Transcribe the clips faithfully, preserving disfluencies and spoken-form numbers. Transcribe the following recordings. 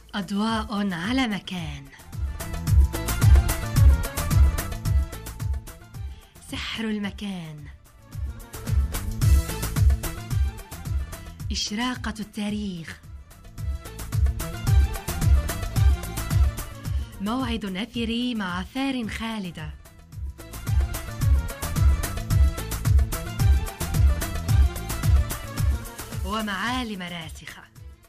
أضواء على مكان. سحر المكان. إشراقة التاريخ. موعد أثري مع آثار خالدة. ومعالم راسخة.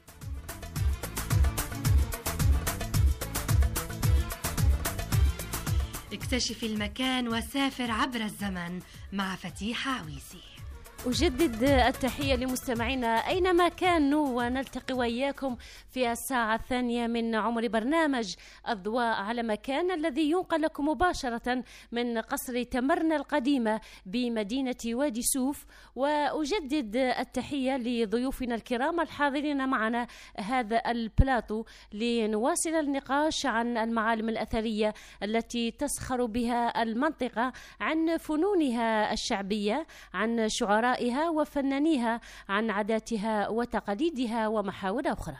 اكتشف المكان وسافر عبر الزمن مع فتيحة عويسي. أجدد التحية لمستمعينا أينما كانوا، ونلتقي وإياكم في الساعة الثانية من عمر برنامج أضواء على مكان، الذي ينقل لكم مباشرة من قصر تمرنا القديمة بمدينة وادي سوف. وأجدد التحية لضيوفنا الكرام الحاضرين معنا هذا البلاتو لنواصل النقاش عن المعالم الأثرية التي تسخر بها المنطقة، عن فنونها الشعبية، عن شعراء وفنانيها، عن عاداتها وتقاليدها ومحاور أخرى.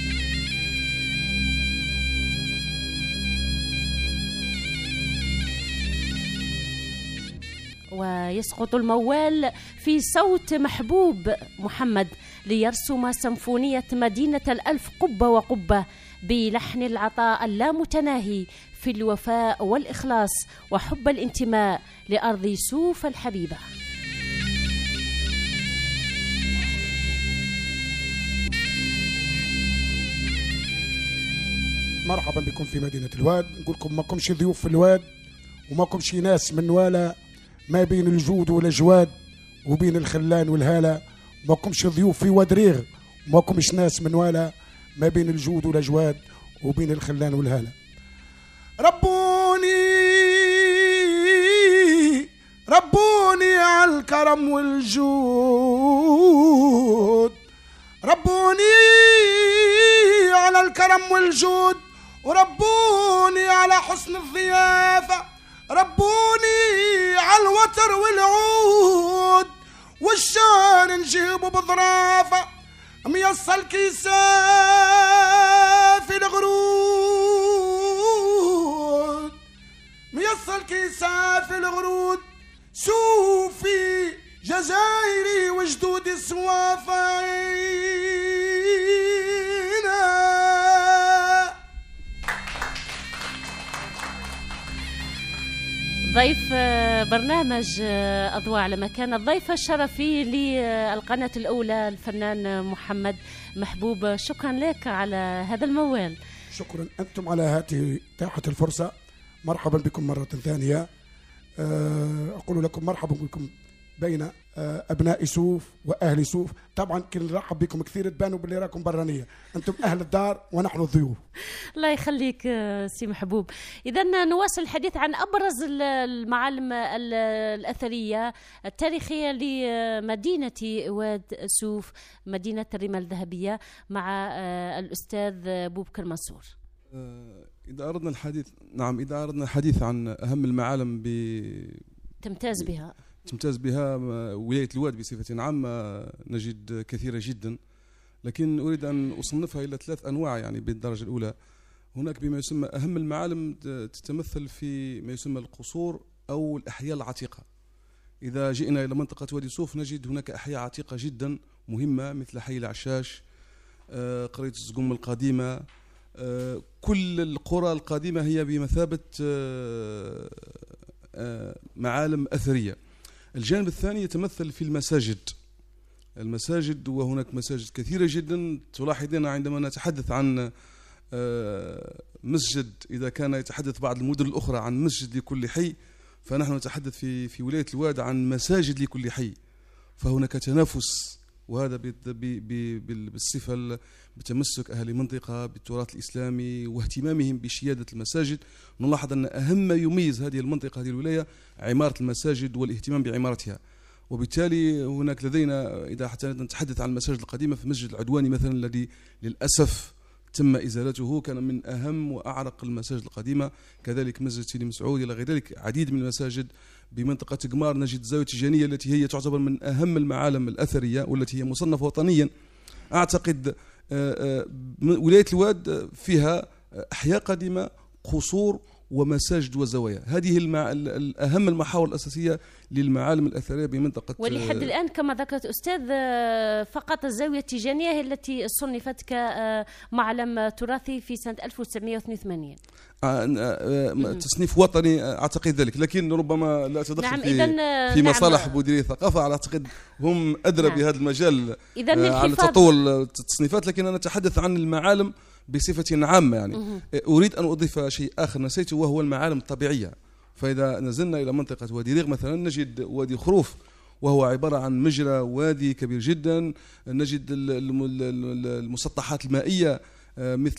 ويسقط الموال في صوت محبوب محمد ليرسم سيمفونية مدينة الألف قبة وقبة بلحن العطاء اللامتناهي في الوفاء والإخلاص وحب الانتماء لأرض سوف الحبيبة. مرحبا بكم في مدينة الواد. نقولكم ما كمش ضيوف في الواد وما كمش ناس من ولا، ما بين الجود والجواد وبين الخلان والهالة. ما كمش ضيوف في ودريغ وما كمش ناس من ولا، ما بين الجود والجواد وبين الخلان والهالة. ربوني ربوني على الكرم والجود، ربوني على الكرم والجود، وربوني على حسن الضيافة، ربوني على الوتر والعود، والشعر نجيبه بظرافة، ميصل كيساف الغرود، ميصل كيساف الغرود، سوفي جزائري وجدود السوافعين. ضيف برنامج أضواء على مكان، الضيف الشرفي للقناة الأولى الفنان محمد محبوب، شكرا لك على هذا الموال. شكرا أنتم على هذه تاحة الفرصة. مرحبا بكم مرة ثانية. أقول لكم مرحبا بكم بين أبناء سوف وأهل سوف. طبعا كي نرحب بكم كثير تبانوا باللي راكم برانية، أنتم أهل الدار ونحن الضيوف. الله يخليك سي محبوب. إذا نواصل الحديث عن أبرز المعالم الأثرية التاريخية لمدينة واد سوف، مدينة الرمال الذهبية، مع الأستاذ بوبكر منصور. إذا أردنا الحديث نعم إذا أردنا الحديث عن أهم المعالم ب... تمتاز بها تمتاز بها ولاية الواد بصفة عامة، نجد كثيرة جدا، لكن أريد أن أصنفها إلى ثلاث أنواع. يعني بالدرجة الأولى هناك بما يسمى أهم المعالم تتمثل في ما يسمى القصور أو الأحياء العتيقة. إذا جئنا إلى منطقة وادي سوف نجد هناك أحياء عتيقة جدا مهمة، مثل حي العشاش، قرية الزقوم القديمة. كل القرى القديمة هي بمثابة معالم أثرية. الجانب الثاني يتمثل في المساجد. المساجد وهناك مساجد كثيرة جدا. تلاحظين عندما نتحدث عن مسجد، إذا كان يتحدث بعض المدن الأخرى عن مسجد لكل حي، فنحن نتحدث في في ولاية الواد عن مساجد لكل حي. فهناك تنافس، وهذا بالصفة بتمسك أهل المنطقة بالتراث الإسلامي واهتمامهم بشيادة المساجد. نلاحظ أن أهم ما يميز هذه المنطقة هذه الولاية عمارة المساجد والاهتمام بعمارتها. وبالتالي هناك لدينا، إذا حتى نتحدث عن المساجد القديمة، في مسجد العدواني مثلا الذي للأسف تم إزالته، كان من أهم وأعرق المساجد القديمة. كذلك مسجد سيدي مسعود إلى غير ذلك. عديد من المساجد بمنطقة قمار نجد الزاوية التيجانية التي هي تعتبر من أهم المعالم الأثرية والتي هي مصنفة وطنيا. أعتقد ولاية الواد فيها أحياء قديمة، قصور ومساجد وزوايا. هذه المع... الأهم المحاور الأساسية للمعالم الأثرية بمنطقة. ولحد الآن كما ذكرت أستاذ فقط الزاوية التيجانية هي التي صنفت كمعلم تراثي في سنة ألف وتسعمائة واثنين وثمانين. تصنيف وطني أعتقد ذلك، لكن ربما لا أتدخل نعم في, في مصالح نعم. مديرية الثقافة، على أعتقد هم أدرى نعم. بهذا المجال على تطور التصنيفات، لكن أنا أتحدث عن المعالم بصفة عامة. يعني مه. أريد أن أضيف شيء آخر نسيته، وهو المعالم الطبيعية. فإذا نزلنا إلى منطقة وادي ريغ مثلا نجد وادي خروف، وهو عبارة عن مجرى وادي كبير جدا. نجد المسطحات المائية مثل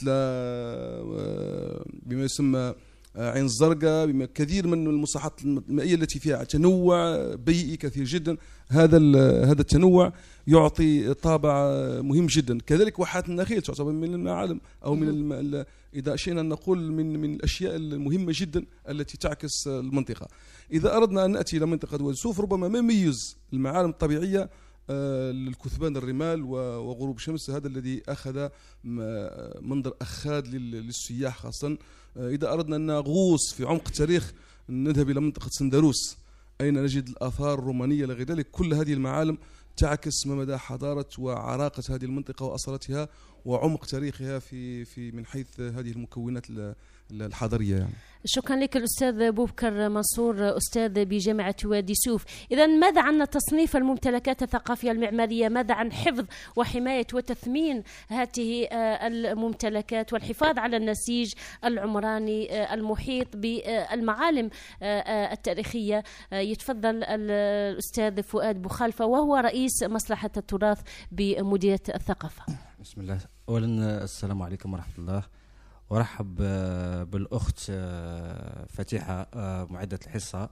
بما يسمى عين الزرقاء، بما كثير من المسطحات المائية التي فيها تنوع بيئي كثير جدا. هذا هذا التنوع يعطي طابع مهم جدا. كذلك واحات النخيل تعتبر من المعالم أو من الم... إذا شئنا نقول من من الأشياء المهمة جدا التي تعكس المنطقة. إذا أردنا أن نأتي إلى منطقة وادي سوف، ربما ما يميز المعالم الطبيعية للكثبان الرمال وغروب الشمس، هذا الذي أخذ منظر أخاذ للسياح خاصة. إذا أردنا أن نغوص في عمق التاريخ نذهب إلى منطقة سندروس، أين نجد الآثار الرومانية لغير ذلك. كل هذه المعالم تعكس ما مدى حضارة وعراقة هذه المنطقة وأصالتها وعمق تاريخها في في من حيث هذه المكونات الحضارية. يعني شكرا لك الأستاذ بوبكر منصور، أستاذ بجامعة وادي سوف. إذا ماذا عن تصنيف الممتلكات الثقافية المعمارية؟ ماذا عن حفظ وحماية وتثمين هذه الممتلكات والحفاظ على النسيج العمراني المحيط بالمعالم التاريخية؟ يتفضل الأستاذ فؤاد بوخالفة وهو رئيس مصلحة التراث بمديرية الثقافة. بسم الله. أولا السلام عليكم ورحمة الله، ورحب بالأخت فتيحة معدة الحصة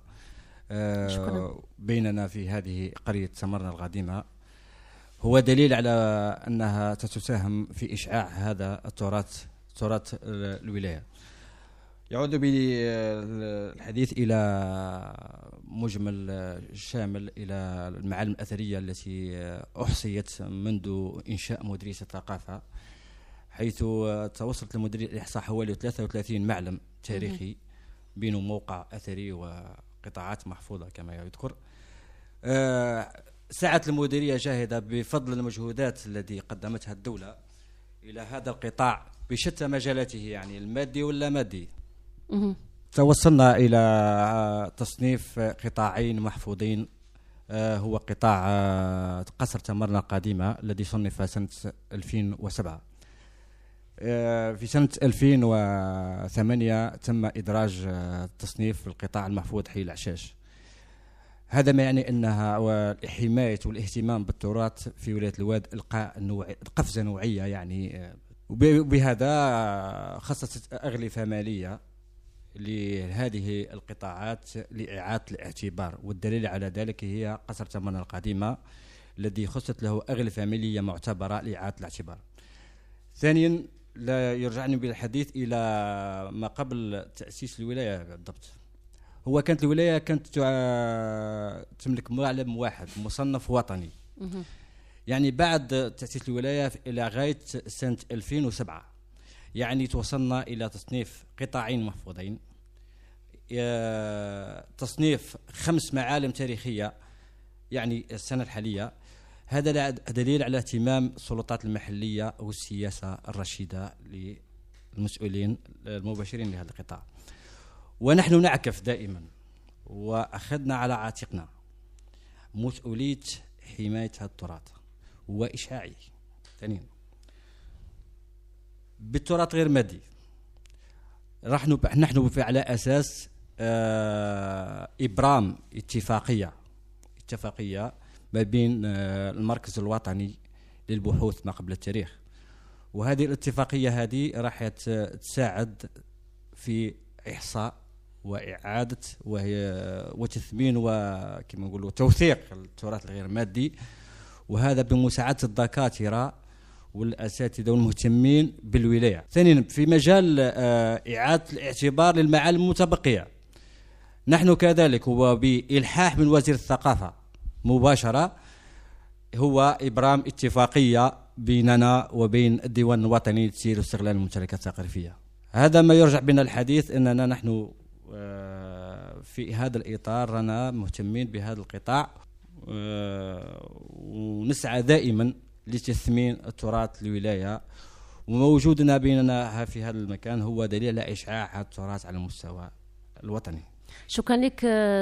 بيننا في هذه قرية سمرنا القديمة. هو دليل على أنها تساهم في إشعاع هذا التراث، تراث الولاية. يعود بالحديث إلى مجمل شامل إلى المعالم الأثرية التي أحصيت منذ إنشاء مديرية الثقافة، حيث توصلت لمديرية الإحصاء حوالي ثلاثة وثلاثين معلم تاريخي بين موقع أثري وقطاعات محفوظة كما يذكر. سعت المديرية جاهدة بفضل المجهودات التي قدمتها الدولة إلى هذا القطاع بشتى مجالاته، يعني المادي ولا مادي. توصلنا إلى تصنيف قطاعين محفوظين، هو قطاع قصر تمرنا القديمة الذي صنف سنة ألفين وسبعة. في سنة ألفين وثمانية تم إدراج تصنيف في القطاع المحفوظ حي العشاش. هذا ما يعني أنها حماية والاهتمام بالتراث في ولاية الواد إلقاء نوع قفزة نوعية، يعني وبهذا خصصت أغلفة مالية لهذه القطاعات لإعادة الاعتبار، والدليل على ذلك هي قصر تمرنا القديمة الذي خصصت له أغلفة مالية معتبرة لإعادة الاعتبار. ثانيا لا يرجعني بالحديث إلى ما قبل تأسيس الولاية بالضبط. هو كانت الولاية كانت تملك معلم واحد مصنف وطني، يعني بعد تأسيس الولاية إلى غاية سنة ألفين وسبعة يعني توصلنا إلى تصنيف قطاعين محفوظين، تصنيف خمس معالم تاريخية يعني السنة الحالية. هذا دليل على اهتمام السلطات المحلية والسياسة الرشيدة للمسؤولين المباشرين لهذا القطاع. ونحن نعكف دائما وأخذنا على عاتقنا مسؤولية حماية هذا التراث وإشعاعه. ثانيا بالتراث غير مادي، نحن نحن على أساس إبرام اتفاقية اتفاقية ما بين المركز الوطني للبحوث ما قبل التاريخ، وهذه الاتفاقية هذه راح تساعد في إحصاء وإعادة وهي وتثمين وكما نقولوا توثيق التراث الغير مادي، وهذا بمساعدة الدكاترة والأساتذة والمهتمين بالولاية. ثانيا في مجال إعادة الاعتبار للمعالم المتبقية، نحن كذلك هو بإلحاح من وزير الثقافة مباشرة هو إبرام اتفاقية بيننا وبين الديوان الوطني لتسيير واستغلال الممتلكات الثقافية. هذا ما يرجع بنا الحديث أننا نحن في هذا الإطار رانا مهتمين بهذا القطاع ونسعى دائما لتثمين التراث الولاية، ووجودنا بيننا في هذا المكان هو دليل على إشعاع هذا التراث على المستوى الوطني. شكرا لك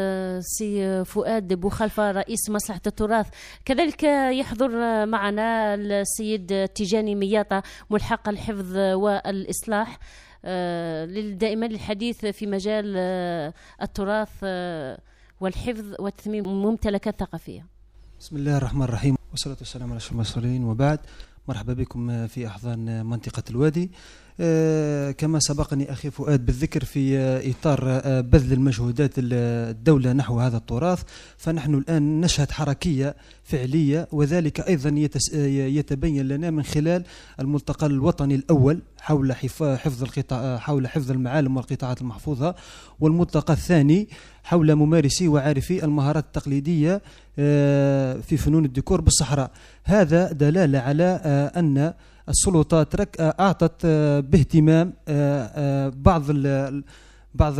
سي فؤاد بوخلفة رئيس مصلحة التراث. كذلك يحضر معنا السيد تيجاني مياطة ملحق الحفظ والإصلاح دائما للحديث في مجال التراث والحفظ وتثمين ممتلكات ثقافية. بسم الله الرحمن الرحيم والصلاة والسلام على أشرف المرسلين، وبعد. مرحبا بكم في أحضان منطقة الوادي. آه كما سبقني أخي فؤاد بالذكر في آه إطار آه بذل المجهودات الدولة نحو هذا التراث، فنحن الآن نشهد حركية فعلية، وذلك أيضا يتبين لنا من خلال الملتقى الوطني الأول حول حفظ القطاع حول حفظ المعالم والقطاعات المحفوظة، والملتقى الثاني حول ممارسي وعارفي المهارات التقليدية في فنون الديكور بالصحراء. هذا دلالة على أن السلطات أعطت باهتمام بعض ال بعض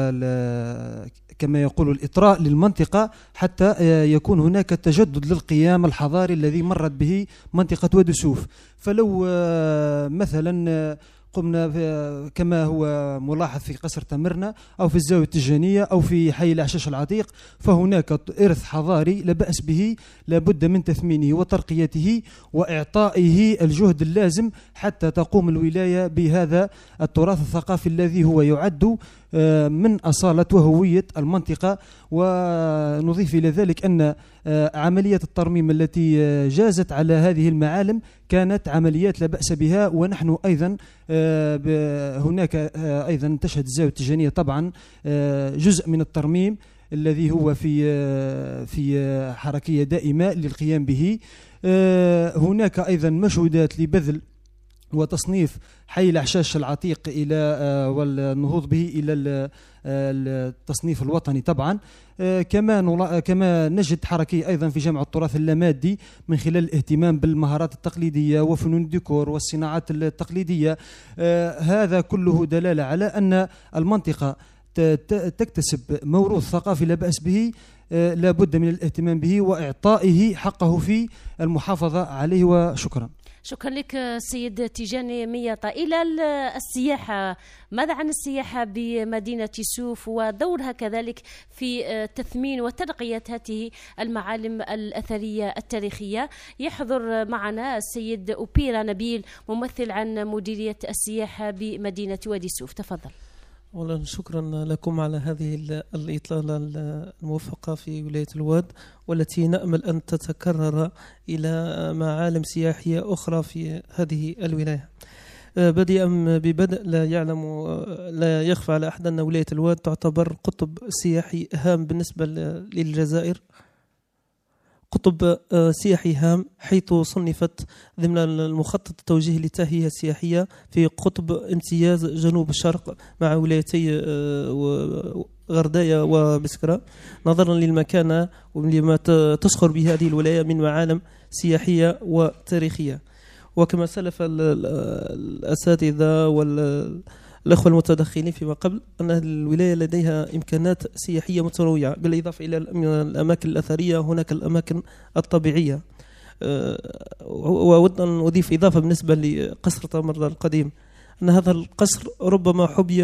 ال كما يقول الإطراء للمنطقة حتى يكون هناك تجدد للقيام الحضاري الذي مرت به منطقة وادي سوف. فلو مثلا قمنا كما هو ملاحظ في قصر تمرنا أو في الزاوية التجانية أو في حي العشاش العتيق، فهناك إرث حضاري لا بأس به، لابد من تثمينه وترقيته وإعطائه الجهد اللازم حتى تقوم الولاية بهذا التراث الثقافي الذي هو يعد من أصالة وهوية المنطقة. ونضيف إلى ذلك أن عملية الترميم التي جازت على هذه المعالم كانت عمليات لا بأس بها، ونحن أيضا هناك أيضا تشهد الزاوية التجانية طبعا جزء من الترميم الذي هو في في حركية دائمة للقيام به. هناك أيضا مجهودات لبذل وتصنيف حي العشاش العتيق إلى والنهوض به إلى التصنيف الوطني طبعا. كما كما نجد حركي أيضا في جمع التراث اللامادي من خلال الاهتمام بالمهارات التقليدية وفنون الديكور والصناعات التقليدية. هذا كله دلالة على أن المنطقة تكتسب موروث ثقافي لا بأس به، لا بد من الاهتمام به وإعطائه حقه في المحافظة عليه. وشكرا. شكرا لك سيد تيجاني مياطة. إلى السياحة، ماذا عن السياحة بمدينة سوف ودورها كذلك في تثمين وترقية هذه المعالم الأثرية التاريخية؟ يحضر معنا السيد أوبيرا نبيل ممثل عن مديرية السياحة بمدينة وادي سوف. تفضل. أولا شكرا لكم على هذه الإطلالة الموفقة في ولاية الواد، والتي نأمل أن تتكرر إلى معالم سياحية أخرى في هذه الولاية. بدءا ببدء، لا يعلم لا يخفى على أحد أن ولاية الواد تعتبر قطب سياحي هام بالنسبة للجزائر، قطب سياحي هام حيث صنفت ضمن المخطط التوجيهي للتهيئة السياحية في قطب امتياز جنوب الشرق مع ولايتي غرداية وبسكرة، نظرا للمكانة ولما تسخر به هذه الولاية من معالم سياحية وتاريخية. وكما سلف الأساتذة والأخوة المتدخلين فيما قبل، أن الولاية لديها إمكانات سياحية متنوعة، بالإضافة إلى الأماكن الأثرية هناك الأماكن الطبيعية. وأود أن أضيف إضافة بالنسبة لقصر تمر القديم، أن هذا القصر ربما حبي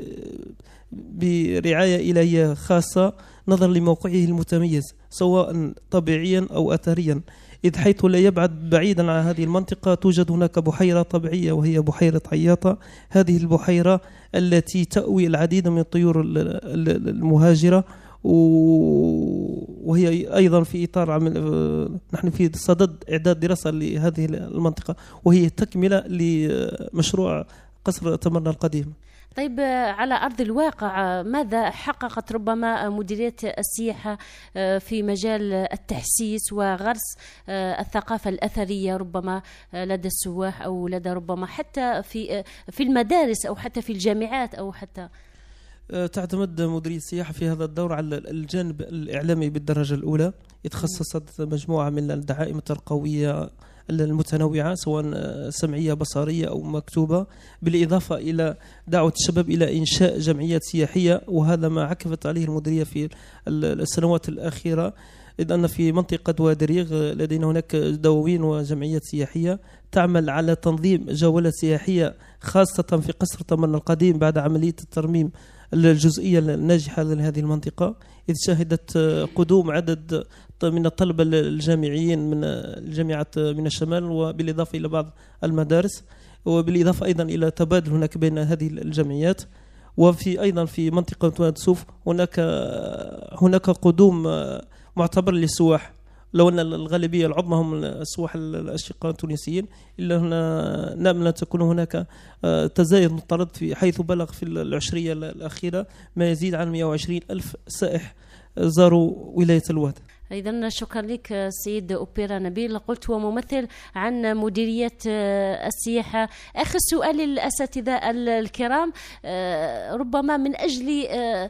برعاية إلهية خاصة نظرا لموقعه المتميز سواء طبيعيا أو أثريا، إذ حيث لا يبعد بعيدا عن هذه المنطقة توجد هناك بحيرة طبيعية وهي بحيرة عياطة. هذه البحيرة التي تأوي العديد من الطيور المهاجرة، وهي أيضا في إطار عمل نحن في صدد إعداد دراسة لهذه المنطقة، وهي تكملة لمشروع قصر تمرنا القديم. طيب، على أرض الواقع ماذا حققت ربما مديرية السياحة في مجال التحسيس وغرس الثقافة الأثرية ربما لدى السواح أو لدى ربما حتى في في المدارس أو حتى في الجامعات أو حتى؟ تعتمد مديرية السياحة في هذا الدور على الجانب الإعلامي بالدرجة الأولى. اتخصصت مجموعة من الدعائم الترقوية المتنوعة سواء سمعية بصرية أو مكتوبة، بالإضافة إلى دعوة الشباب إلى إنشاء جمعيات سياحية، وهذا ما عكفت عليه المديرية في السنوات الأخيرة، إذ أن في منطقة وادريغ لدينا هناك دواوين وجمعيات سياحية تعمل على تنظيم جولات سياحية خاصة في قصر تمن القديم بعد عملية الترميم الجزئية الناجحة لهذه المنطقة، إذ شهدت قدوم عدد من الطلبة الجامعيين من الجامعات من الشمال، وبالإضافة إلى بعض المدارس، وبالإضافة أيضا إلى تبادل هناك بين هذه الجمعيات. وفي أيضا في منطقة واد سوف هناك هناك قدوم معتبر للسواح، لو أن الغالبية العظمى هم السواح الأشقاء التونسيين، إلا هنا نأمل أن تكون هناك تزايد مضطرد، في حيث بلغ في العشرية الأخيرة ما يزيد عن مئة وعشرين ألف سائح زاروا ولاية الواد. إذن شكرا لك سيد أوبيرا نبيل، قلت وممثل عن مديرية السياحة. آخر سؤال للأساتذة الكرام، ربما من أجل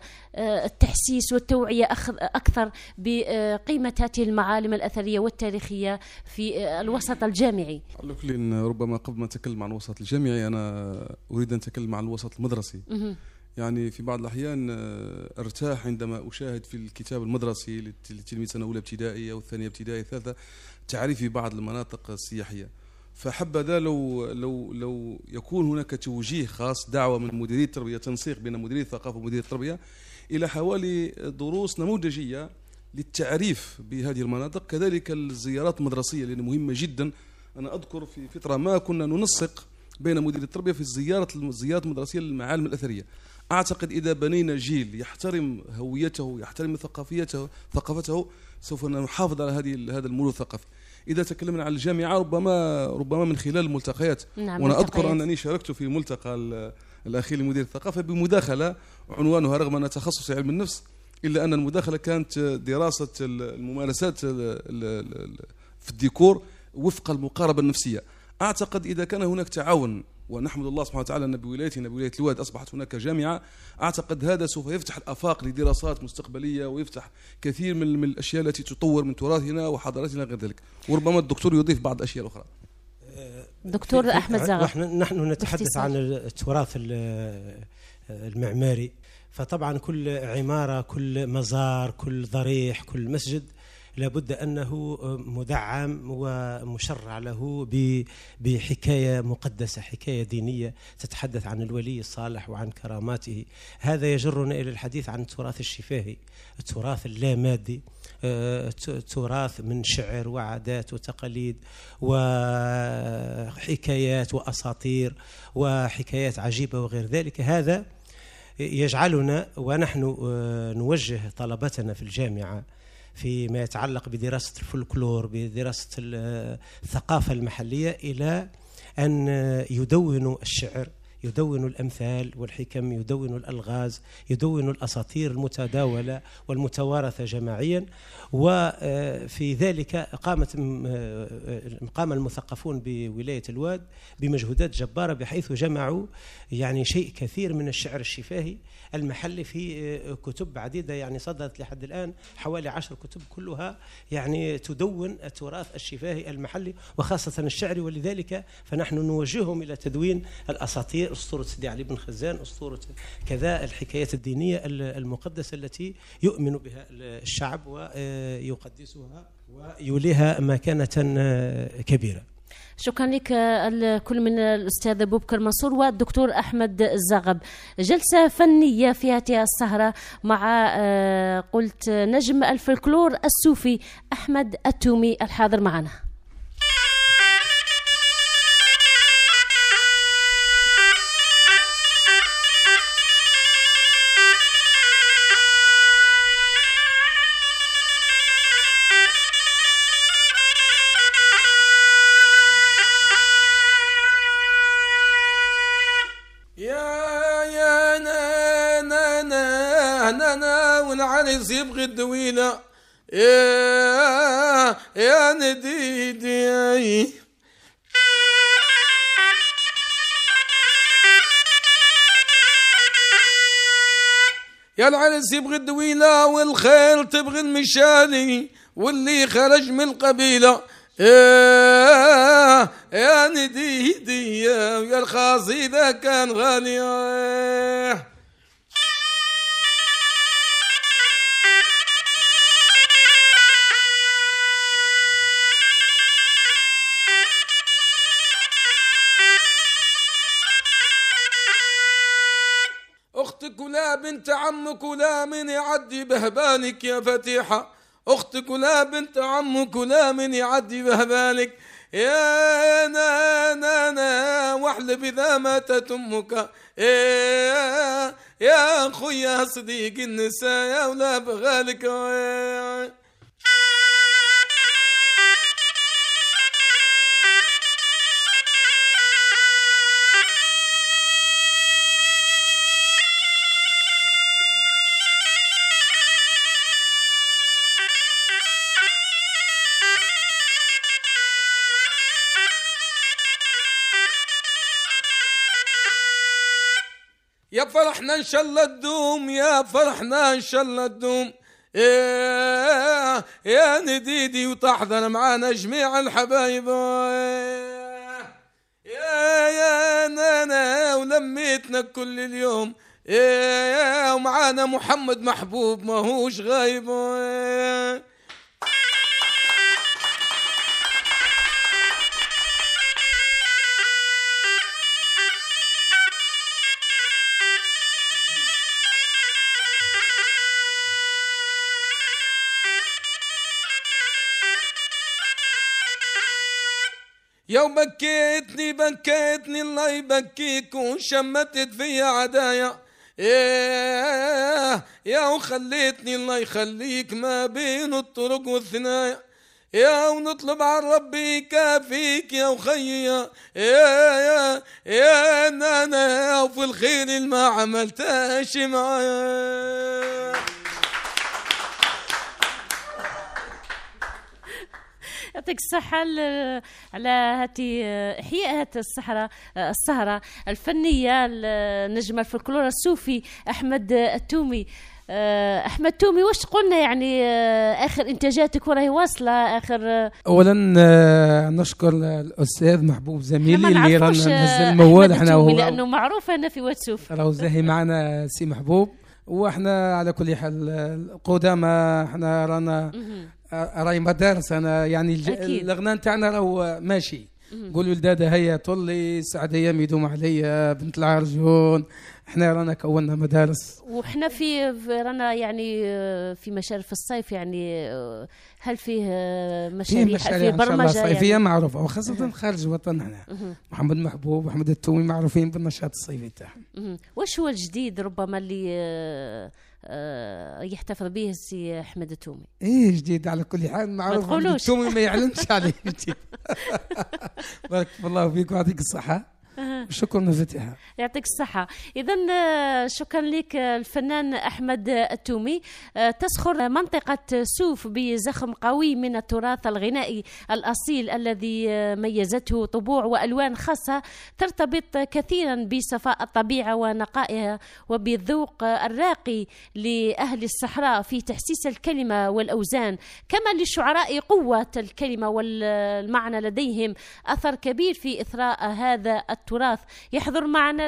التحسيس والتوعية أكثر بقيمة هذه المعالم الأثرية والتاريخية في الوسط الجامعي. على كل ربما قبل ما أتكلم عن الوسط الجامعي أنا أريد أن أتكلم عن الوسط المدرسي. يعني في بعض الأحيان أرتاح عندما أشاهد في الكتاب المدرسي للتلميذ سنة أولى ابتدائي أو الثانية ابتدائي الثالثة تعريف في بعض المناطق السياحية، فحبذا لو لو لو يكون هناك توجيه خاص، دعوة من مديرية التربية، تنسيق بين مديرية الثقافة ومديرية التربية إلى حوالي دروس نموذجية للتعريف بهذه المناطق، كذلك الزيارات المدرسية لأنها مهمة جدا. أنا أذكر في فترة ما كنا ننسق بين مديرية التربية في الزيارات الزيارات المدرسية للمعالم الأثرية. أعتقد إذا بنينا جيل يحترم هويته يحترم ثقافيته ثقافته سوف نحافظ على هذه هذا المولود الثقافي. إذا تكلمنا عن الجامعة ربما ربما من خلال الملتقيات، نعم، وأنا ملتقيات. أذكر أنني شاركت في ملتقى الأخير لمدير الثقافة بمداخلة عنوانها رغم أن تخصصي علم النفس إلا أن المداخلة كانت دراسة الممارسات في الديكور وفق المقاربة النفسية. أعتقد إذا كان هناك تعاون، ونحمد الله سبحانه وتعالى أن بولايتنا بولاية الواد أصبحت هناك جامعة، أعتقد هذا سوف يفتح الآفاق لدراسات مستقبلية ويفتح كثير من الأشياء التي تطور من تراثنا وحضارتنا غير ذلك، وربما الدكتور يضيف بعض الأشياء الأخرى. دكتور أحمد زغب، نحن نتحدث عن التراث المعماري، فطبعا كل عمارة كل مزار كل ضريح كل مسجد لابد أنه مدعم ومشرع له بحكاية مقدسة، حكاية دينية تتحدث عن الولي الصالح وعن كراماته. هذا يجرنا إلى الحديث عن التراث الشفاهي، التراث اللامادي، تراث من شعر وعادات وتقاليد وحكايات وأساطير وحكايات عجيبة وغير ذلك. هذا يجعلنا ونحن نوجه طلبتنا في الجامعة فيما يتعلق بدراسة الفولكلور، بدراسة الثقافة المحلية، إلى أن يدونوا الشعر، يدونوا الأمثال والحكم، يدونوا الألغاز، يدونوا الأساطير المتداولة والمتوارثة جماعيا. وفي ذلك قامت قام المثقفون بولاية الواد بمجهودات جبارة، بحيث جمعوا يعني شيء كثير من الشعر الشفاهي المحلي في كتب عديدة، يعني صدرت لحد الآن حوالي عشر كتب كلها يعني تدون التراث الشفاهي المحلي وخاصة الشعري. ولذلك فنحن نوجههم إلى تدوين الأساطير، أسطورة سيدي علي بن خزان، أسطورة كذا الحكايات الدينية المقدسة التي يؤمن بها الشعب ويقدسها ويوليها مكانة كبيرة. شكرا لك الكل من الأستاذ بوبكر منصور والدكتور أحمد الزغب. جلسة فنية في هذه السهرة مع قلت نجم الفلكلور الصوفي أحمد التومي الحاضر معنا. والعريس يبغي الدويلة يا يا نديدي يا العريس يبغي الدويلة والخيل تبغي المشاني واللي خرج من القبيلة يا يا نديدي يا الخاص إذا كان غالي. أختك ولا بنت عمك ولا من يعدي بهبانك يا فتيحة، أختك ولا بنت عمك ولا من يعدي بهبانك. يا نا نا نا واحلب إذا ماتت أمك. يا يا أخويا صديق النساء يا ولا بغالك. يا فرحنا ان شاء الله تدوم، يا فرحنا ان شاء الله تدوم. يا يا نديدي وتحضر معانا جميع الحبايب. يا يا نانا ولميتنا كل اليوم. يا ومعانا محمد محبوب ما هوش غايب. يوم بكيتني بكيتني الله يبكيك وشمتت فيا عدايا. يا يا وخليتني الله يخليك ما بين الطرق والثنايا. يا ونطلب عن ربي كافيك يا وخيي. يا يا يا نانا وفي الخير اللي ما عملتاش معايا. يعطيك الصحة على هاتي إحياء هات السهرة السهرة الفنية النجم الفلكلور الصوفي أحمد التومي. أحمد تومي واش قلنا يعني آخر إنتاجاتك وراهي واصلة آخر؟ أولا نشكر الأستاذ محبوب زميلي اللي رانا نهز الموال. احنا هو لأنه معروف هنا في واتسوف راهو زاهي معنا سي محبوب. واحنا على كل حال القدامى احنا رانا راي مدارس. انا يعني الاغناء نتاعنا راهو ماشي. قولوا لدادا هيا طلي سعد ايام يدوم عليا بنت العرجون. احنا رانا كونا مدارس وحنا في رانا يعني في مشارف الصيف. يعني هل فيه مشاريع هل فيه برمجه صيفيه يعني معروفه وخاصه خارج الوطن. هنا محمد محبوب واحمد التومي معروفين بالنشاط الصيفي تاعهم. واش هو الجديد ربما اللي يحتفظ به السي احمد التومي؟ ايه جديد على كل حال معروف. التومي ما يعلمش عليه جديد. بارك الله فيك ويعطيك الصحه. شكرا نفتحها. يعطيك الصحة. إذا شكرا لك الفنان أحمد التومي. تسخر منطقة سوف بزخم قوي من التراث الغنائي الأصيل الذي ميزته طبوع وألوان خاصة ترتبط كثيرا بصفاء الطبيعة ونقائها وبالذوق الراقي لأهل الصحراء في تحسيس الكلمة والأوزان، كما للشعراء قوة الكلمة والمعنى لديهم أثر كبير في إثراء هذا التراث. يحضر معنا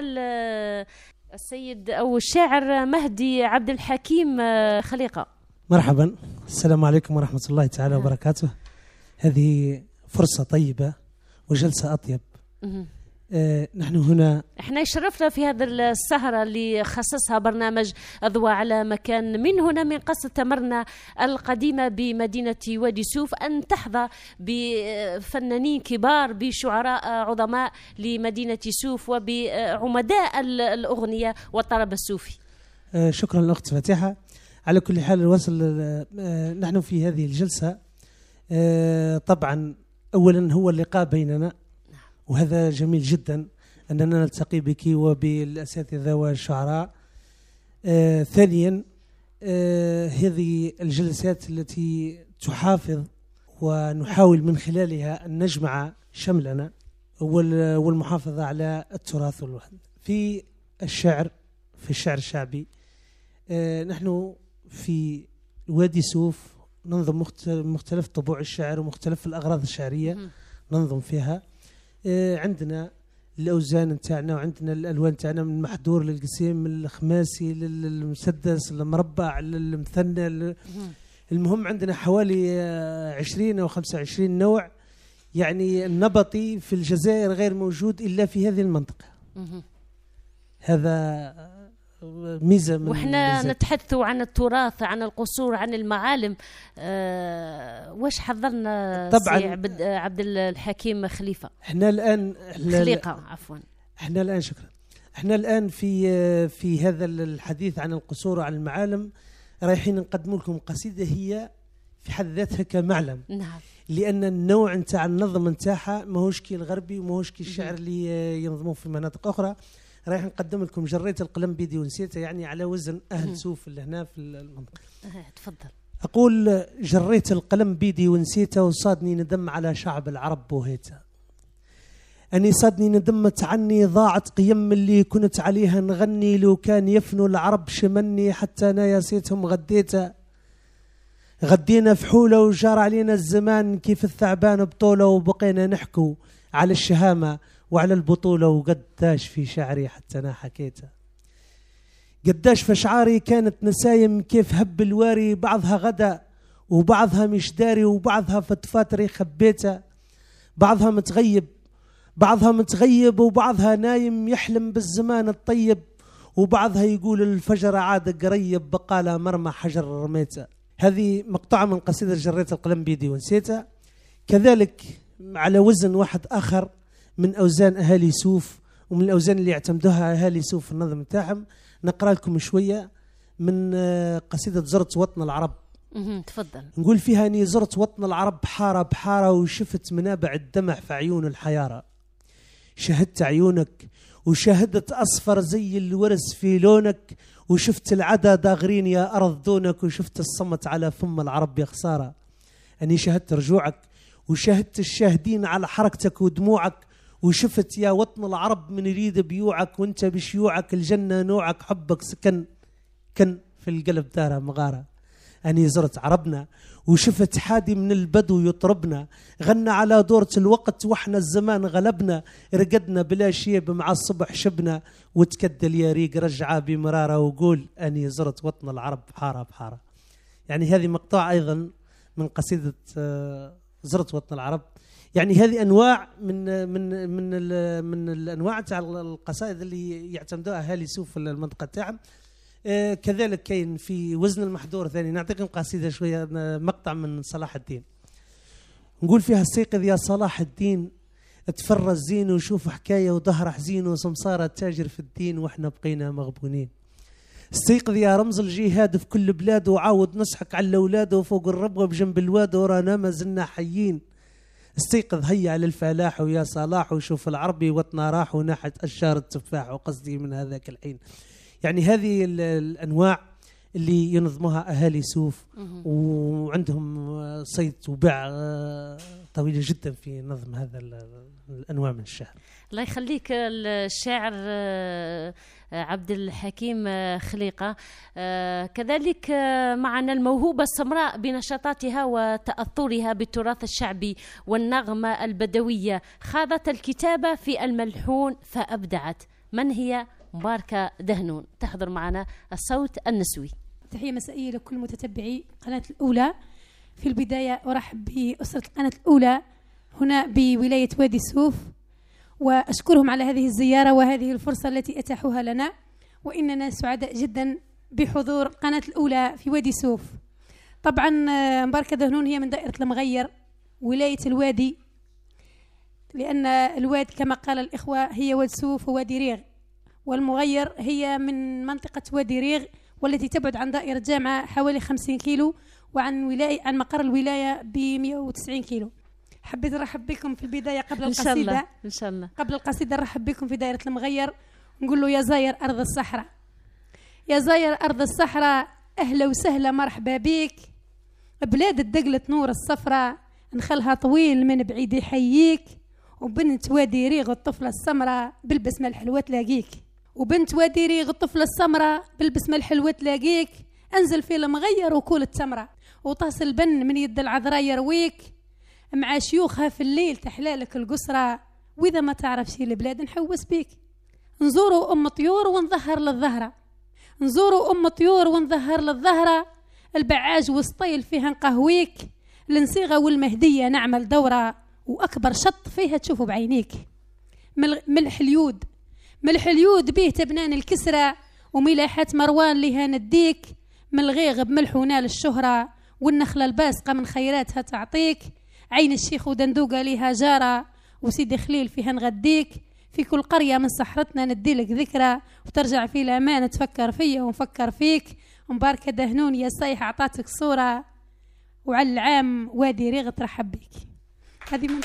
السيد أو الشاعر مهدي عبد الحكيم خليقة. مرحبا، السلام عليكم ورحمة الله تعالى وبركاته. هذه فرصة طيبة وجلسة أطيب. آه نحن هنا احنا يشرفنا في هذه السهرة اللي خصصها برنامج أضواء على مكان. من هنا من قصة تمرنا القديمة بمدينة وادي سوف أن تحظى بفنانين كبار بشعراء عظماء لمدينة سوف وبعمداء الأغنية والطرب السوفي. آه شكرا الأخت فاتحة. على كل حال الوصل آه نحن في هذه الجلسة آه طبعا أولا هو اللقاء بيننا وهذا جميل جدا أننا نلتقي بك وبالأساتذة والشعراء. آه ثانيا آه هذه الجلسات التي تحافظ ونحاول من خلالها أن نجمع شملنا والمحافظة على التراث والوحدة في الشعر في الشعر الشعبي. آه نحن في وادي سوف ننظم مختلف طبوع الشعر ومختلف الأغراض الشعرية ننظم فيها. عندنا الأوزان نتاعنا وعندنا الألوان نتاعنا من المحدور للقسيم، من الخماسي للمسدس للمربع للمثنى. المهم عندنا حوالي عشرين أو خمسة وعشرين نوع. يعني النبطي في الجزائر غير موجود إلا في هذه المنطقة. هذا ميزة من وإحنا نتحدث عن التراث، عن القصور، عن المعالم. أه واش حضرنا طبعا عبد, عبد الحكيم خليفة؟ إحنا الآن خليقة عفوا إحنا الآن شكرا إحنا الآن في في هذا الحديث عن القصور وعن المعالم رايحين نقدم لكم قصيدة هي في حد ذاتها كمعلم. نعم. لأن النوع نتاع النظم نتاعها ماهوش كي الغربي وماهوش كي الشعر اللي ينظموه في مناطق أخرى. رايح نقدم لكم جريت القلم بيدي ونسيته، يعني على وزن أهل سوف اللي هنا في المنطقة. تفضل. أقول جريت القلم بيدي ونسيته وصادني ندم على شعب العرب بوهيته. أني صادني ندمت عني ضاعت قيم اللي كنت عليها نغني، لو كان يفنوا العرب شمني حتى أنا ياسيتهم غديته. غدينا فحولة وجار علينا الزمان كيف الثعبان بطولة، وبقينا نحكو على الشهامة وعلى البطولة، وقداش في شعري حتى أنا حكيته. قداش في شعاري كانت نسايم كيف هب الواري، بعضها غدا وبعضها مش داري، وبعضها فتفاتري خبيته. بعضها متغيب بعضها متغيب وبعضها نايم يحلم بالزمان الطيب، وبعضها يقول الفجر عاد قريب بقاله مرمى حجر رميته. هذه مقطوعة من قصيدة جريت القلم بيدي ونسيته. كذلك على وزن واحد آخر من أوزان أهالي سوف ومن الأوزان اللي يعتمدوها أهالي سوف في النظم تاعهم، نقرأ لكم شوية من قصيدة زرت وطن العرب. تفضل. نقول فيها أني زرت وطن العرب حارة بحارة، وشفت منابع الدمع في عيون الحيارة. شهدت عيونك وشاهدت أصفر زي الورس في لونك، وشفت العدا داغرين يا أرض دونك، وشفت الصمت على فم العرب يا خسارة. أني شهدت رجوعك وشاهدت الشاهدين على حركتك ودموعك، وشفت يا وطن العرب من يريد بيوعك، وانت بشيوعك الجنة نوعك، حبك سكن كن في القلب دارها مغارة. أني زرت عربنا وشفت حادي من البدو يطربنا، غنى على دورة الوقت واحنا الزمان غلبنا، رقدنا بلا شيب مع الصبح شبنا، وتكدل يا ريق رجعة بمرارة، وقول أني زرت وطن العرب بحارة بحارة. يعني هذه مقطوعة أيضا من قصيدة زرت وطن العرب. يعني هذه أنواع من من من من الأنواع تاع القصائد اللي يعتمدوها أهالي سوف في المنطقة تاعهم. آه كذلك كاين في وزن المحدور ثاني. نعطيكم قصيدة شوية مقطع من صلاح الدين، نقول فيها استيقظ يا صلاح الدين، اتفرج زين وشوف حكاية وظهر حزين، وسمسارة تاجر في الدين واحنا بقينا مغبونين. استيقظ يا رمز الجهاد في كل بلاد، وعاود نصحك على الأولاد، وفوق الربوة بجنب الواد ورانا ما زلنا حيين. استيقظ هيا على الفلاح ويا صلاح، وشوف العربي وطنا راح وناحت أشجار التفاح، وقصدي من هذاك الحين. يعني هذه الأنواع اللي ينظموها أهالي سوف، وعندهم صيت وبيع طويلة جدا في نظم هذا الأنواع من الشعر. الله يخليك الشاعر عبد الحكيم خليقة. كذلك معنا الموهوبة السمراء بنشاطاتها وتأثرها بالتراث الشعبي والنغمة البدوية، خاضت الكتابة في الملحون فأبدعت. من هي؟ مباركة دهنون. تحضر معنا الصوت النسوي. تحية مسائية لكل متتبعي قناة الأولى. في البداية أرحب بأسرة القناة الأولى هنا بولاية وادي سوف، وأشكرهم على هذه الزيارة وهذه الفرصة التي أتاحوها لنا، وإننا سعداء جدا بحضور قناة الأولى في وادي سوف. طبعا مباركة دهنون هي من دائرة المغير ولاية الوادي، لأن الوادي كما قال الإخوة هي وادي سوف ووادي ريغ، والمغير هي من منطقة وادي ريغ والتي تبعد عن دائرة جامعة حوالي خمسين كيلو، وعن ولاية عن مقر الولاية ب مئة وتسعين كيلو. حبيت نرحب بكم في البداية قبل إن شاء القصيدة الله. إن شاء الله. قبل القصيدة نرحب بكم في دائرة المغير، نقول له يا زاير أرض الصحراء، يا زاير أرض الصحراء، أهلا وسهلا مرحبا بيك، بلاد الدقلة نور الصفراء، نخلها طويل من بعيد يحييك، وبنت وادي ريغ الطفلة السمراء بالبسمة الحلوة تلاقيك، وبنت وادي ريغ الطفلة السمراء بالبسمة الحلوة تلاقيك، انزل في المغير وكول التمرة، وطاس البن من يد العذراء يرويك، مع شيوخها في الليل تحلالك القسرة، وإذا ما تعرفش البلاد نحوس بيك. نزوروا أم طيور ونظهر للظهرة، نزوروا أم طيور ونظهر للظهرة، البعاج والسطيل فيها نقهويك، النسيغة والمهدية نعمل دورة، وأكبر شط فيها تشوفوا بعينيك. ملح اليود، ملح اليود بيه تبنان الكسرة، وملاحة مروان لها نديك، من الغيغ بملح ونال الشهرة، والنخلة الباسقة من خيراتها تعطيك، عين الشيخ ودندوقة لها جارة، وسيدي خليل فيها نغديك، في كل قرية من صحرتنا نديلك ذكرى، وترجع في الأمان تفكر فيا ونفكر فيك، ومباركة دهنون يا صيح عطاتك صورة، وعلى العام وادي ريغ ترحب بيك. هذه من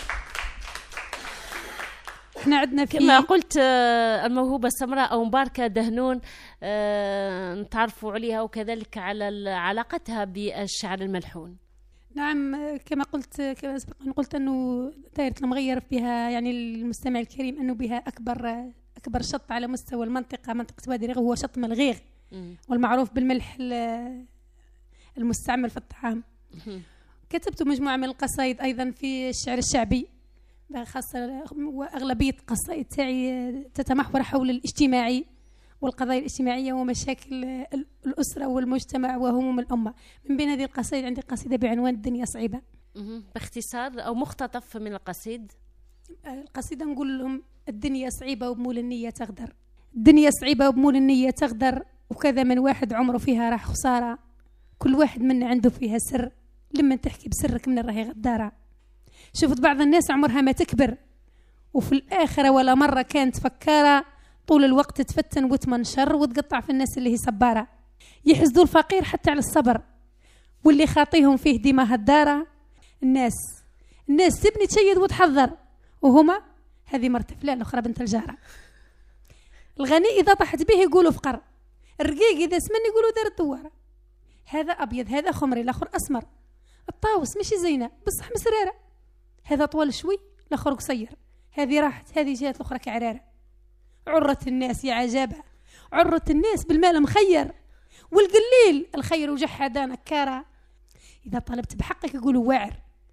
احنا عندنا في كما قلت الموهوبة السمراء أو مباركة دهنون أه نتعرفوا عليها وكذلك على علاقتها بالشعر الملحون. نعم كما قلت كما سبق قلت أنه دائرة المغير بها يعني المستمع الكريم أنه بها أكبر أكبر شط على مستوى المنطقة، منطقة وادي ريغ، هو شط ملغيغ والمعروف بالملح المستعمل في الطعام. كتبت مجموعة من القصائد أيضا في الشعر الشعبي، خاصة وأغلبية القصائد تاعي تتمحور حول الاجتماعي والقضايا الاجتماعية ومشاكل الأسرة والمجتمع وهموم الأمة. من بين هذه القصائد عندي قصيدة بعنوان الدنيا صعيبة. باختصار أو مقتطف من القصيد. القصيدة نقول لهم: الدنيا صعيبة وبمول النية تغدر، الدنيا صعيبة وبمول النية تغدر، وكذا من واحد عمره فيها راح خسارة، كل واحد منا عنده فيها سر، لما تحكي بسرك من راهي غدارة. شفت بعض الناس عمرها ما تكبر، وفي الآخرة ولا مرة كانت فكارة، طول الوقت تفتن وتمنشر وتقطع في الناس اللي هي صبارة، يحسدوا الفقير حتى على الصبر، واللي خاطيهم فيه ديما هدارة. الناس الناس تبني تشيد وتحذر، وهما هذه مرت فلان الأخرى بنت الجارة. الغني إذا طحت به يقولوا فقر، الرقيق إذا سمن يقولوا دار الدوارة، هذا أبيض هذا خمري الآخر أسمر، الطاوس ماشي زينة بصح مسرارة، هذا طوال شوي الآخر قصير، هذه راحت هذه جات الأخرى كعرارة. عرة الناس يا عجابة، عرة الناس بالمال مخير، والقليل الخير وجحدا نكارة، إذا طلبت بحقك يقولوا واعر.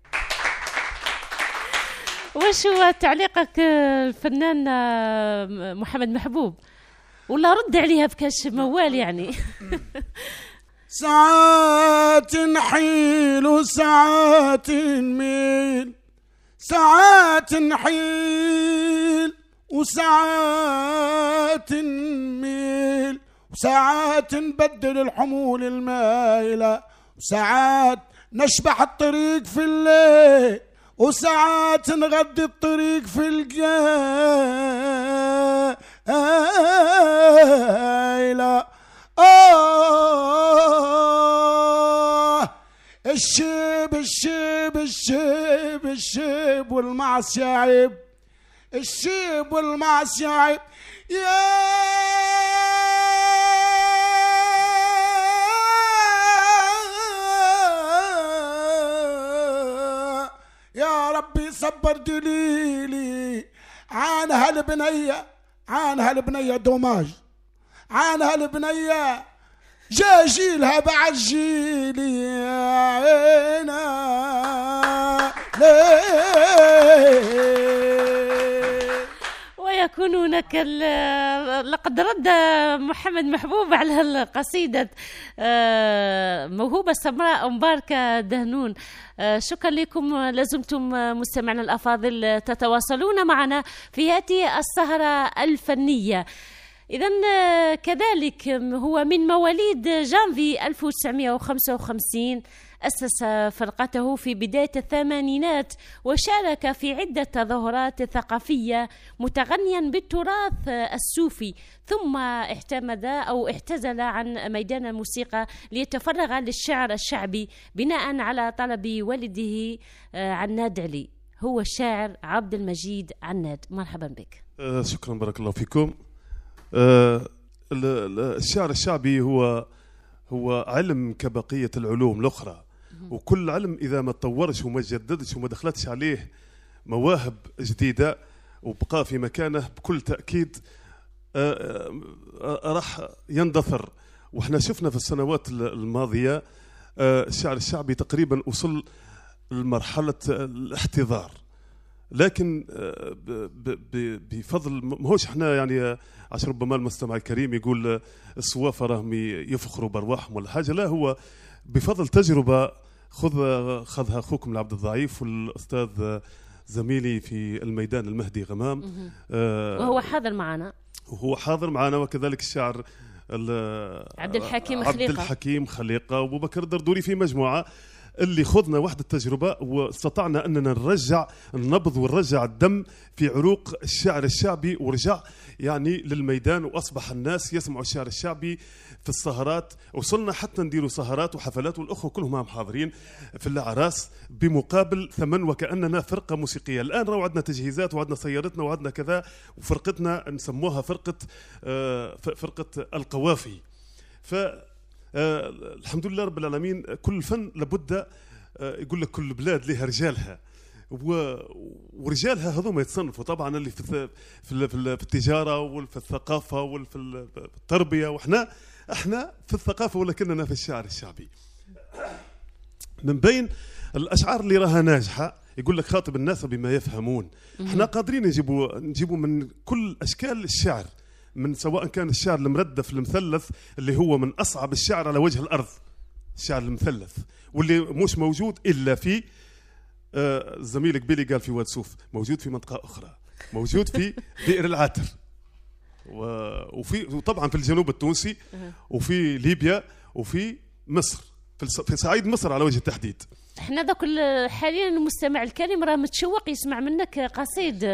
وش هو تعليقك الفنان محمد محبوب؟ ولا رد عليها بكاش موال يعني. ساعات نحيل وساعات نميل، ساعات نحيل وساعات نميل، وساعات نبدل الحمول المايلة، وساعات نشبح الطريق في الليل، وساعات نغدي الطريق في القايلة. آه الشيب الشيب الشيب الشيب والمعصية عيب، الشيب والمعصية عيب. يا يا ربي صبر دليلي عن هالبنية، عن هالبنية دوماج، عن هالبنية جا جيلها بعد جيلي عينا ويكون هناك لقد رد محمد محبوب على القصيدة موهوبة السمراء مباركة دهنون. شكرا لكم، لازمتم مستمعنا الأفاضل تتواصلون معنا في هذه السهرة الفنية. إذن كذلك هو من مواليد جانفي ألف وتسعمائة وخمسة وخمسين، أسس فرقته في بداية الثمانينات وشارك في عدة ظهورات ثقافية متغنيا بالتراث الصوفي، ثم اعتمد أو اعتزل عن ميدان الموسيقى ليتفرغ للشعر الشعبي بناء على طلب والده عناد علي. هو الشاعر عبد المجيد عناد. مرحبا بك. أه شكرا، بارك الله فيكم. أه الشعر الشعبي هو هو علم كبقية العلوم الأخرى، وكل علم إذا ما تطورش وما جددش وما دخلتش عليه مواهب جديدة وبقى في مكانه بكل تأكيد راح يندثر. وإحنا شفنا في السنوات الماضية الشعر الشعبي تقريبا وصل لمرحلة الاحتضار، لكن بفضل ماهوش احنا يعني عشان ربما المستمع الكريم يقول الصوافة راهم يفخروا بارواحهم ولا حاجة، لا، هو بفضل تجربة خذ خذها اخوكم العبد الضعيف والاستاذ زميلي في الميدان المهدي غمام، وهو حاضر معنا وهو حاضر معنا وكذلك الشاعر عبد الحكيم خليقة عبد الحكيم خليقة وابو بكر الدردوري، في مجموعة اللي خذنا واحدة التجربة واستطعنا أننا نرجع النبض ونرجع الدم في عروق الشعر الشعبي، ورجع يعني للميدان، وأصبح الناس يسمعوا الشعر الشعبي في السهرات. وصلنا حتى نديروا سهرات وحفلات والأخوة كلهم حاضرين في الأعراس بمقابل ثمن، وكأننا فرقة موسيقية. الآن راهو عندنا تجهيزات وعندنا سيارتنا وعندنا كذا، وفرقتنا نسموها فرقة آه فرقة القوافي. ف آه الحمد لله رب العالمين. كل فن لابد آه يقول لك كل بلاد لها رجالها، ورجالها هذوما يتصنفوا طبعا اللي في في, في التجاره وفي الثقافه وفي التربيه، واحنا احنا في الثقافه ولكننا في الشعر الشعبي. من بين الاشعار اللي راها ناجحه يقول لك خاطب الناس بما يفهمون. احنا قادرين نجيبوا نجيبوا من كل اشكال الشعر، من سواء كان الشعر المردف المثلث اللي هو من أصعب الشعر على وجه الأرض، الشعر المثلث واللي مش موجود إلا في آه الزميل قبيلي قال في واد سوف، موجود في منطقة أخرى، موجود في بئر العاتر وفي وطبعا في الجنوب التونسي وفي ليبيا وفي مصر، في صعيد مصر على وجه التحديد. احنا ذا كل حاليا المستمع الكريم راه متشوق يسمع منك قصيد.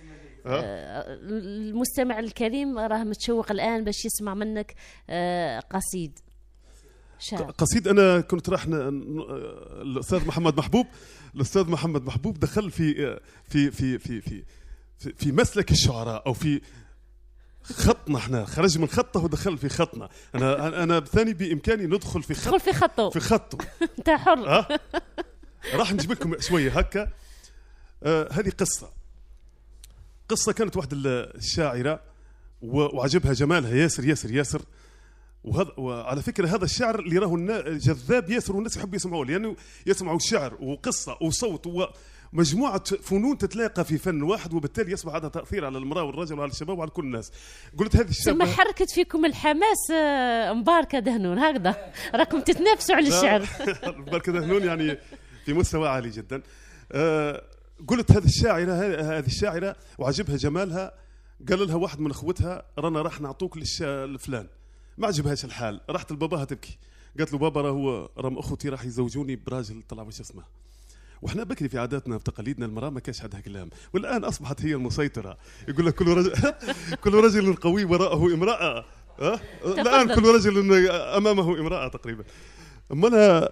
المستمع الكريم راه متشوق الآن باش يسمع منك قصيد شعر. قصيد أنا كنت راح الأستاذ محمد محبوب الأستاذ محمد محبوب دخل في في في في في في مسلك الشعراء أو في خطنا، احنا خرج من خطه ودخل في خطنا. أنا أنا ثاني بإمكاني ندخل في خط في خطه في خطه أنت حر. راح نجيب لكم شوية هكا. آه هذه قصة قصة كانت واحدة الشاعرة وعجبها جمالها ياسر ياسر ياسر، وهذا وعلى فكرة هذا الشعر اللي راه جذاب ياسر والناس يحبوا يسمعوه، لأنه يسمعوا الشعر وقصة وصوت ومجموعة فنون تتلاقى في فن واحد، وبالتالي يصبح هذا تأثير على المرأة والرجل وعلى الشباب وعلى كل الناس. قلت هذه الشابة ثم حركت فيكم الحماس مباركة دهنون، هكذا راكم تتنافسوا على الشعر. مباركة دهنون يعني في مستوى عالي جدا. أه قلت هذه الشاعرة هذه الشاعرة وعجبها جمالها، قال لها واحد من اخوتها رانا راح نعطوك لفلان، ما عجبهاش الحال، راحت لباباها تبكي، قالت له بابا راهو رام اخوتي راح يزوجوني براجل طلع واش اسمه. واحنا بكري في عاداتنا وتقاليدنا المراه ما كاش عندها كلام، والان اصبحت هي المسيطره. يقول لك كل رجل كل رجل قوي وراءه امراه. أه؟ الان كل رجل امامه امراه تقريبا. اما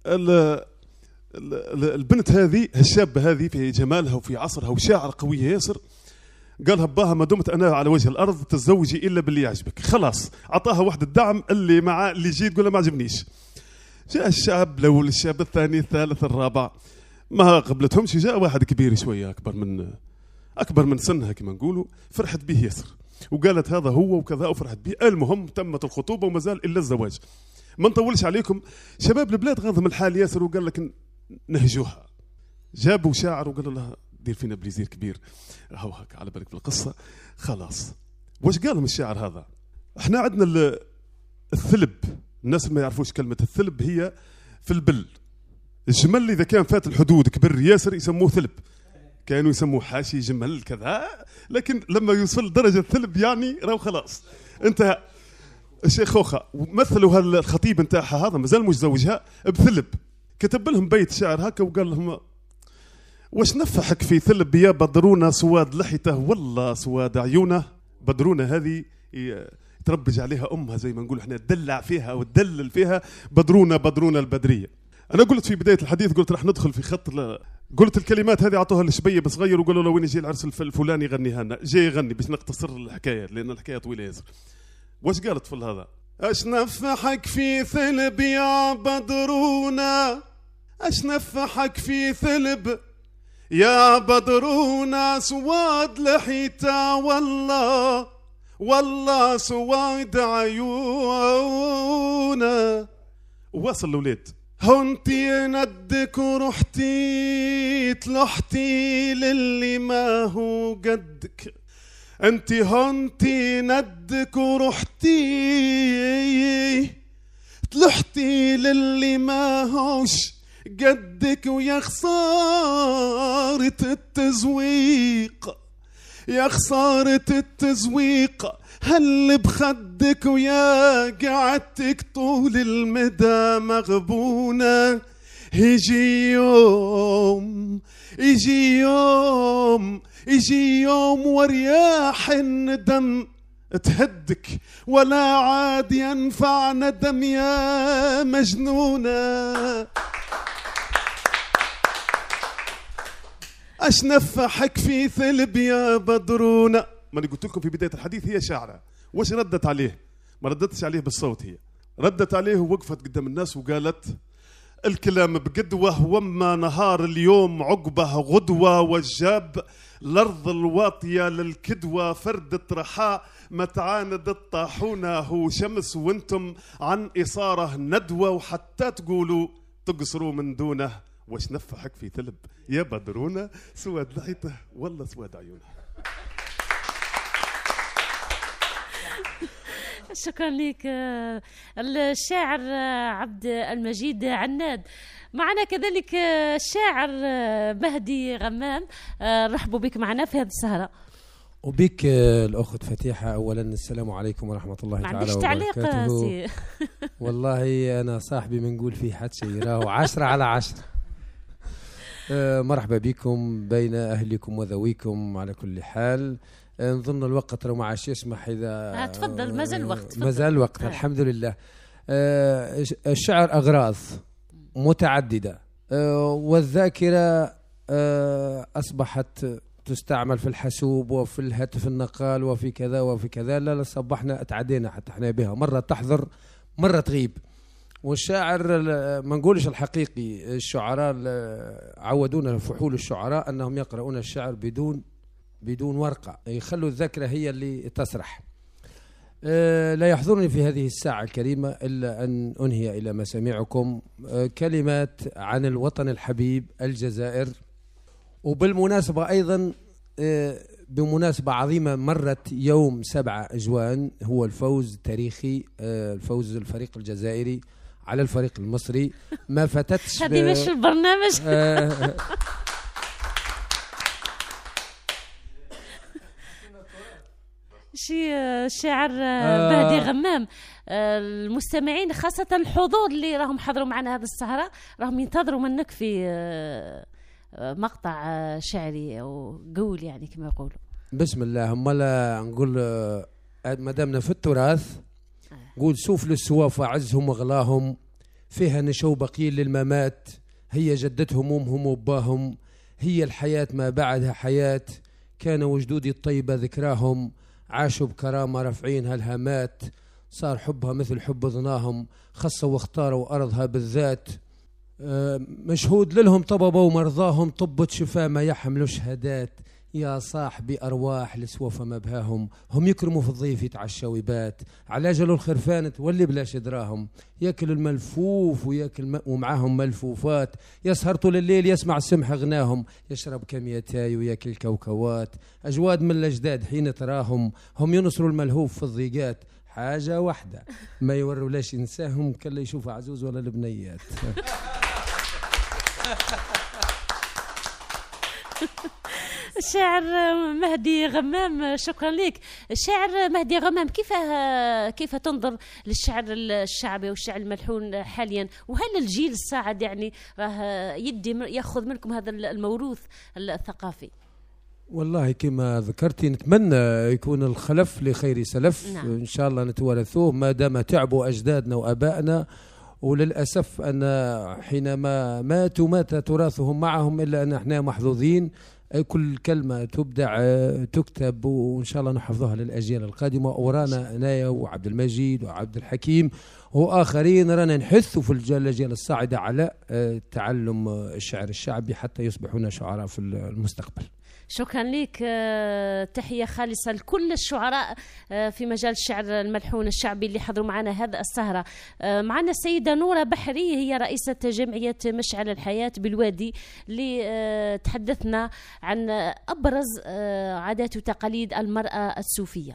البنت هذه الشابة هذه في جمالها وفي عصرها وشاعر قوية ياسر، قالها باها ما دمت أنا على وجه الأرض تتزوجي إلا باللي يعجبك. خلاص عطاها واحد الدعم اللي مع اللي جيت تقول له ما عجبنيش. جاء الشاب الأول الشاب الثاني الثالث الرابع ما قبلتهمش، جاء واحد كبير شوية أكبر من أكبر من سنها كما نقولوا، فرحت به ياسر وقالت هذا هو وكذا وفرحت به. المهم تمت الخطوبة وما زال إلا الزواج. ما نطولش عليكم، شباب البلاد غاضهم الحال ياسر وقال لك نهجوها. جابوا شاعر وقالوا لها دير فينا بليزير كبير، هاو هاك على بالك بالقصة. خلاص واش قالهم الشاعر هذا؟ احنا عندنا الثلب، الناس اللي ما يعرفوش كلمة الثلب هي في البل. الجمل إذا كان فات الحدود كبر ياسر يسموه ثلب، كانوا يسموه حاشي جمل كذا، لكن لما يوصل درجة الثلب يعني راهو خلاص انتهى. الشيخ خوخة مثلوا هالخطيب نتاعها هذا مازال مش زوجها بثلب، كتب لهم بيت شعر هكا وقال لهم واش نفحك في ثلب يا بدرونه سواد لحيته والله سواد عيونه. بدرونه هذه تربج عليها امها زي ما نقول احنا، تدلع فيها وتدلل فيها. بدرونه بدرونه البدريه. انا قلت في بدايه الحديث قلت راح ندخل في خط ل... قلت الكلمات هذه عطوها لشبيه بصغير وقالوا له وين يجي العرس الفلاني يغنيها لنا، جاي يغني باش نقتصر الحكايه لان الحكايه طويله ياسر. واش قالت في هذا؟ اش نفحك في ثلب يا بدرونه، اش نفحك في ثلب يا بدرونه سواد لحيته والله والله سواد عيونه. وواصل الاولاد هونتي ندك ورحتي تلحتي للي ما هو قدك، انتي هونتي ندك ورحتي تلحتي للي ما هوش قدك، ويا خسارة التزويق يا خسارة التزويق هل بخدك، ويا قعدتك طول المدى مغبونة. يجي يوم يجي يوم يجي يوم ورياح الندم تهدك، ولا عاد ينفع ندم يا مجنونة. أشنفحك في ثلب يا بدرونة. ما قلت لكم في بداية الحديث هي شاعرة، وش ردت عليه؟ ما ردتش عليه بالصوت، هي ردت عليه ووقفت قدام الناس وقالت الكلام بقدوة، وما نهار اليوم عقبه غدوة، والجاب الأرض الواطية للكدوة، فردة رحاء متعاند الطاحونة، هو شمس وانتم عن إصارة ندوة، وحتى تقولوا تقصروا من دونه. وش نفحك في ثلب يا بدرونة، سواد لحيته والله سواد عيونه. شكرا لك الشاعر عبد المجيد عناد. معنا كذلك الشاعر مهدي غمام، رحبوا بك معنا في هذه السهرة. وبك الأخت فتيحة، أولا السلام عليكم ورحمة الله تعالى وبركاته. والله أنا صاحبي ما نقول فيه حد شيء، راهو عشرة على عشرة. مرحبا بكم بين أهلكم وذويكم. على كل حال نظن الوقت لو ما عادش يسمح، إذا تفضل مازال الوقت، مازال الوقت الحمد لله. الشعر أغراض متعددة، والذاكرة أصبحت تستعمل في الحاسوب وفي الهاتف النقال وفي كذا وفي كذا. لا لا صبحنا اتعدينا حتى احنا بها، مرة تحضر مرة تغيب. والشاعر ما نقولش الحقيقي، الشعراء عودونا فحول الشعراء أنهم يقرؤون الشعر بدون بدون ورقة، يخلوا الذاكرة هي اللي تسرح. أه لا يحضرني في هذه الساعة الكريمة إلا أن أنهي إلى مسامعكم أه كلمات عن الوطن الحبيب الجزائر. وبالمناسبة أيضا أه بمناسبة عظيمة مرت يوم سبعة أجوان، هو الفوز التاريخي، أه الفوز الفريق الجزائري على الفريق المصري. ما فتتش هذه مش البرنامج. أه شي الشاعر مهدي غمام، المستمعين خاصة الحضور اللي راهم حضروا معنا هذه السهرة راهم ينتظروا منك في مقطع شعري أو قول، يعني كما يقولوا. بسم الله. هم لا نقول ما دامنا في التراث، نقول سوف للسوافة عزهم وغلاهم، فيها نشو بقيل للممات، هي جدتهم أمهم وباهم، هي الحياة ما بعدها حياة، كان وجدودي الطيبة ذكراهم، عاشوا بكرامة رافعين هالهامات، صار حبها مثل حب ظناهم، خصوا واختاروا أرضها بالذات، مشهود لهم طببوا ومرضاهم، طبت شفاء ما يحملوا شهادات، يا صاحبي أرواح لسوف مبهاهم، هم يكرموا في الضيف يتعشوا ويبات، على جلو الخرفان تولي بلاش دراهم، ياكل الملفوف وياكل م... ومعاهم ملفوفات، يسهر طول الليل يسمع السمح غناهم، يشرب كميتاي وياكل كوكوات، أجواد من الأجداد حين تراهم، هم ينصروا الملهوف في الضيقات، حاجة واحدة ما يوروا لاش ينساهم، كلا يشوف عزوز ولا البنيات. الشاعر مهدي غمام، شكرا لك. الشاعر مهدي غمام، كيف كيف تنظر للشعر الشعبي والشعر الملحون حاليا، وهل الجيل الصاعد يعني راه يدي ياخذ منكم هذا الموروث الثقافي؟ والله كما ذكرتي نتمنى يكون الخلف لخير سلف. نعم. إن شاء الله نتوارثوه ما دام تعبوا أجدادنا وأبائنا، وللأسف أن حينما ماتوا مات تراثهم معهم، إلا أن احنا محظوظين كل كلمة تبدع تكتب وإن شاء الله نحفظها للأجيال القادمة. ورانا أنايا وعبد المجيد وعبد الحكيم وآخرين رانا نحثوا في الأجيال الصاعدة على تعلم الشعر الشعبي حتى يصبحون شعراء في المستقبل. شكرا لك. تحية خالصة لكل الشعراء في مجال الشعر الملحون الشعبي اللي حضروا معنا هذا السهرة. معنا السيدة نورة بحري، هي رئيسة جمعية مشعل الحياة بالوادي، اللي تحدثنا عن أبرز عادات وتقاليد المرأة السوفية.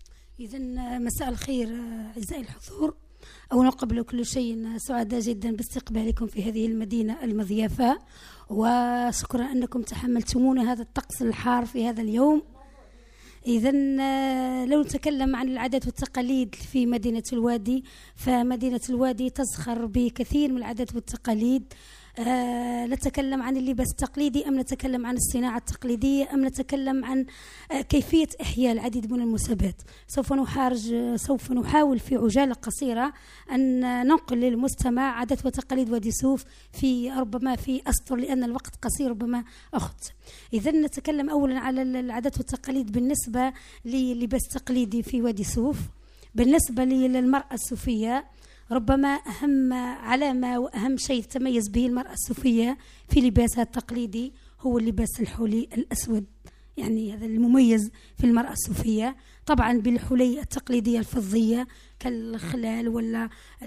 إذن مساء الخير أعزائي الحضور. أولا قبل كل شيء سعداء جدا باستقبالكم في هذه المدينة المضيافة، وشكرا أنكم تحملتمون هذا الطقس الحار في هذا اليوم. إذن لو نتكلم عن العادات والتقاليد في مدينة الوادي، فمدينة الوادي تزخر بكثير من العادات والتقاليد. آه نتكلم عن اللباس التقليدي أم نتكلم عن الصناعة التقليدية أم نتكلم عن آه كيفية إحياء العديد من المناسبات. سوف نحارج سوف نحاول في عجالة قصيرة أن ننقل للمستمع عادات وتقاليد وادي سوف في ربما في أسطر، لأن الوقت قصير ربما أخذ. إذا نتكلم أولا على العادات والتقاليد بالنسبة للباس التقليدي في وادي سوف. بالنسبة للمرأة السوفية، ربما أهم علامة وأهم شيء تتميز به المرأة السوفية في لباسها التقليدي هو اللباس الحلي الأسود، يعني هذا المميز في المرأة السوفية، طبعا بالحلي التقليدية الفضية كالخلال ولا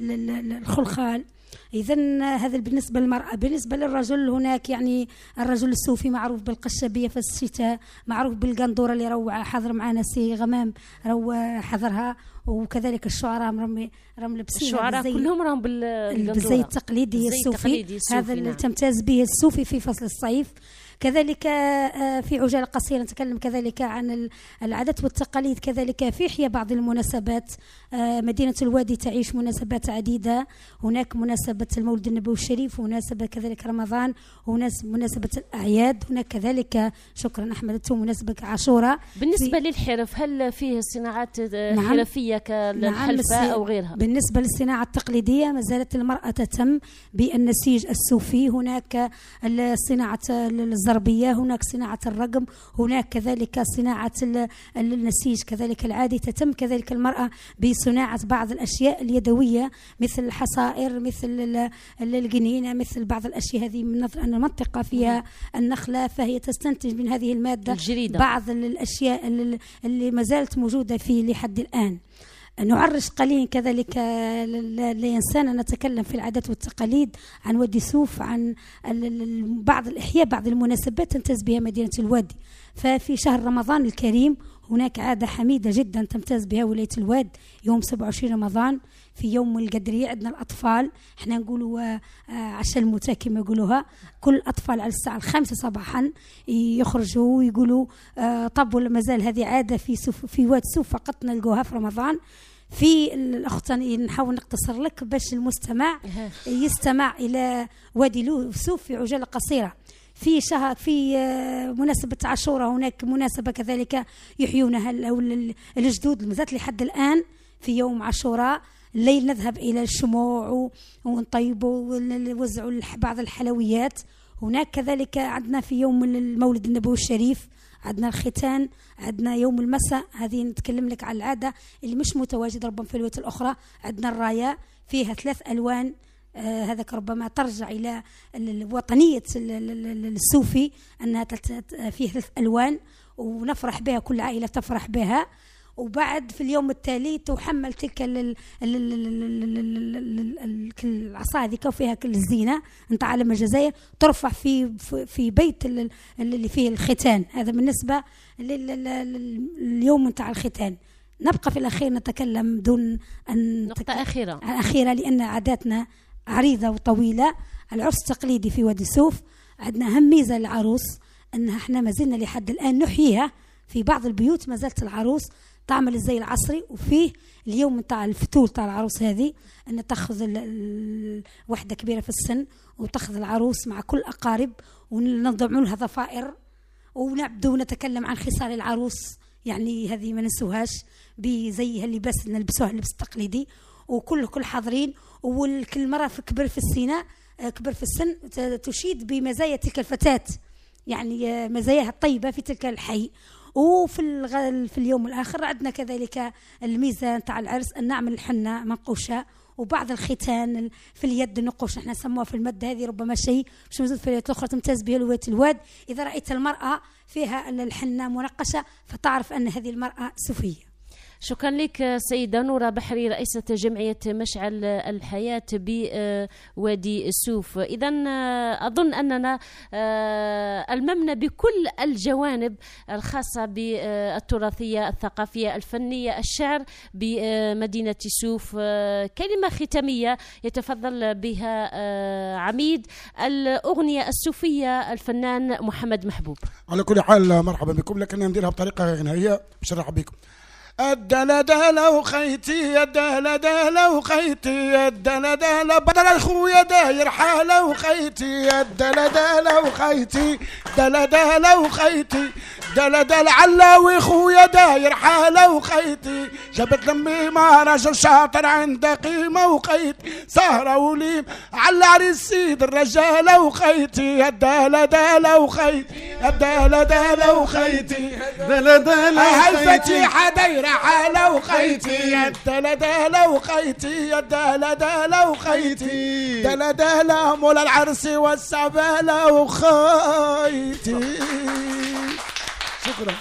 الخلخال. إذن هذا بالنسبة للمرأة. بالنسبة للرجل هناك يعني الرجل السوفي معروف بالقشابية في الشتاء، معروف بالقندورة اللي روع حضر معنا سي غمام روع حضرها، وكذلك الشعراء رم رم لابسين الشعراء كلهم راهم بالزي التقليدي السوفي، هذا اللي نعم. تمتاز به السوفي في فصل الصيف. كذلك في عجالة قصيرة نتكلم كذلك عن العادات والتقاليد. كذلك في إحياء بعض المناسبات، مدينة الوادي تعيش مناسبات عديدة. هناك مناسبة المولد النبوي الشريف، ومناسبة كذلك رمضان، ومناسبة الأعياد. هناك كذلك شكرا أحمد التوم مناسبة عاشوراء. بالنسبة للحرف، هل فيه صناعات نعم. حرفية كالحلفة نعم. أو غيرها؟ بالنسبة للصناعة التقليدية ما زالت المرأة تهتم بالنسيج السوفي. هناك الصناعة الزربية، هناك صناعة الرقم، هناك كذلك صناعة النسيج كذلك العادي. تتم كذلك المرأة بصناعة بعض الأشياء اليدوية مثل الحصائر، مثل الجنينة، مثل بعض الأشياء هذه. من نظر أن المنطقة فيها النخلة فهي تستنتج من هذه المادة الجريدة. بعض الأشياء اللي ما زالت موجودة فيه لحد الآن. نعرج قليلا كذلك لينسانا نتكلم في العادات والتقاليد عن وادي سوف، عن بعض الإحياء بعض المناسبات تمتاز بها مدينة الوادي. ففي شهر رمضان الكريم هناك عادة حميدة جدا تمتاز بها ولاية الواد. يوم سبعة وعشرين رمضان في يوم القدرية عندنا الأطفال، احنا نقولوا عشاء المتى كما يقولوها، كل الأطفال على الساعة الخامسة صباحا يخرجوا ويقولوا طب ولا مازال هذه عادة في سوف في واد سوف فقط نلقوها في رمضان. في الأخت نحاول نقتصر لك باش المستمع يستمع إلى وادي سوف في عجالة قصيرة. في شهر في مناسبة عاشوراء هناك مناسبة كذلك يحيونها الجدود مازالت لحد الآن. في يوم عاشوراء الليل نذهب إلى الشموع ونطيبوا ونوزعوا بعض الحلويات. هناك كذلك عندنا في يوم المولد النبوي الشريف عندنا الختان، عندنا يوم المساء. هذه نتكلم لك على العادة اللي مش متواجدة ربما في الولايات الأخرى. عندنا الراية فيها ثلاث ألوان، آه هذاك ربما ترجع إلى وطنية السوفي أنها فيها ثلاث ألوان ونفرح بها، كل عائلة تفرح بها. وبعد في اليوم التالي تحمل تلك العصا هذيك وفيها كل الزينة نتاع علم الجزائر ترفع في في بيت اللي فيه الختان. هذا بالنسبة لليوم نتاع الختان. نبقى في الأخير نتكلم دون أن نقطة أخيرة أخيرة لأن عاداتنا عريضة وطويلة. العرس التقليدي في وادي سوف عندنا أهم ميزة للعروس أنها احنا ما زلنا لحد الآن نحييها. في بعض البيوت ما زالت العروس تعمل الزي العصري، وفيه اليوم نتاع الفتور تاع العروس هذه أن تأخذ وحدة كبيرة في السن وتأخذ العروس مع كل أقارب ونضع لها ضفائر ونبدو نتكلم عن خصال العروس. يعني هذه ما ننسوهاش بزيها اللباس نلبسوها اللبس التقليدي وكل كل حاضرين. وكل مرة في كبر في السنة كبر في السن تشيد بمزايا تلك الفتاة يعني مزاياها الطيبة في تلك الحي. وفي الغ... في اليوم الآخر عندنا كذلك الميزة نتاع العرس أن نعمل الحنة منقوشة، وبعض الختان في اليد نقوش احنا نسموها في المادة هذه، ربما شيء مش موجود في الولايات الأخرى تمتاز به ولاية الواد. إذا رأيت المرأة فيها الحنة منقشة فتعرف أن هذه المرأة سوفية. شكرا لك سيدة نورة بحري رئيسة جمعية مشعل الحياة بوادي السوف. إذا أظن أننا ألممنا بكل الجوانب الخاصة بالتراثية الثقافية الفنية الشعر بمدينة السوف. كلمة ختامية يتفضل بها عميد الأغنية السوفية الفنان محمد محبوب. على كل حال مرحبا بكم، لكن نديرها بطريقة غنائية باش نرحب بكم. الدلدلة وخيتي الدلدلة وخيتي الدلدلة بدل خويا داير حالة وخيتي الدلدلة وخيتي دلدلة وخيتي دلدل علاوي خويا داير حالة وخيتي جابت لمي ما راجل شاطر عنده قيمة وخيتي سهرة وليم على عريس سيد الرجالة وخيتي الدلدلة وخيتي الدلدلة وخيتي دلدلة هالفتيحة داير حالة وخيتي الدلدلة وخيتي الدلدلة وخيتي دلدلة مولا العرس والسبالة وخيتي. شكرا.